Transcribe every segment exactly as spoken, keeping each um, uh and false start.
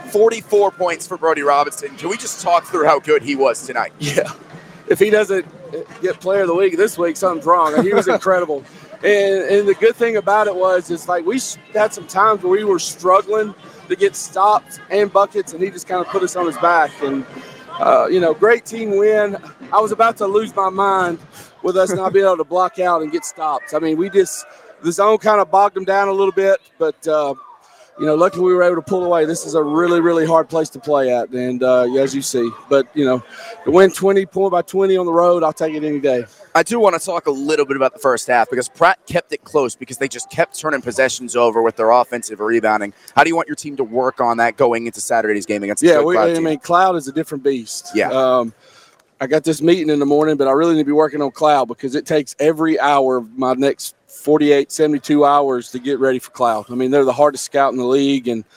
forty-four points for Brody Robinson. Can we just talk through how good he was tonight? Yeah. If he doesn't get player of the week this week, something's wrong. He was incredible. And, and the good thing about it was, it's like we had some times where we were struggling to get stops and buckets, and he just kind of put us on his back. And, uh, you know, great team win. I was about to lose my mind with us not being able to block out and get stops. I mean, we just – the zone kind of bogged them down a little bit, but uh, – you know, luckily we were able to pull away. This is a really, really hard place to play at, and uh, as you see. But, you know, to win twenty, point by twenty on the road, I'll take it any day. I do want to talk a little bit about the first half because Pratt kept it close because they just kept turning possessions over with their offensive rebounding. How do you want your team to work on that going into Saturday's game against the yeah, we, Cloud I team? mean, Cloud is a different beast. Yeah. Um, I got this meeting in the morning, but I really need to be working on Cloud because it takes every hour of my next forty-eight, seventy-two hours to get ready for Cloud. I mean, they're the hardest scout in the league, and,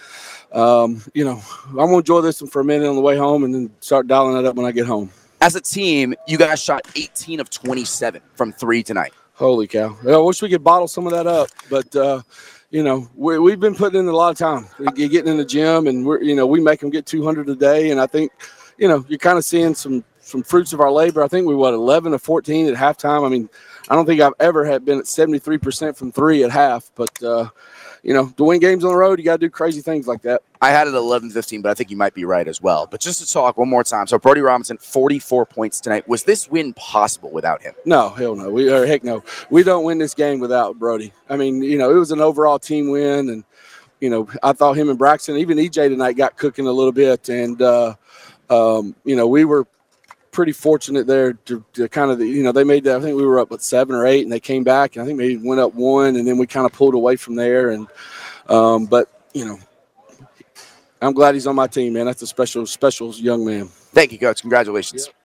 um, you know, I'm going to enjoy this one for a minute on the way home and then start dialing it up when I get home. As a team, you guys shot eighteen of twenty-seven from three tonight. Holy cow. I wish we could bottle some of that up, but, uh, you know, we, we've been putting in a lot of time. We're getting in the gym, and, we're, you know, we make them get two hundred a day, and I think, you know, you're kind of seeing some, some fruits of our labor. I think we, what, eleven to fourteen at halftime. I mean, I don't think I've ever had been at seventy-three percent from three at half, but, uh, you know, to win games on the road, you got to do crazy things like that. I had it at eleven fifteen, but I think you might be right as well. But just to talk one more time, so Brody Robinson, forty-four points tonight. Was this win possible without him? No, hell no. We or heck no. We don't win this game without Brody. I mean, you know, it was an overall team win, and, you know, I thought him and Braxton, even E J tonight got cooking a little bit, and, uh, um, you know, we were pretty fortunate there to, to kind of, the, you know, they made that. I think we were up at seven or eight, and they came back, and I think they went up one, and then we kind of pulled away from there. And um, but you know, I'm glad he's on my team, man. That's a special, special young man. Thank you, Coach. Congratulations. Yep.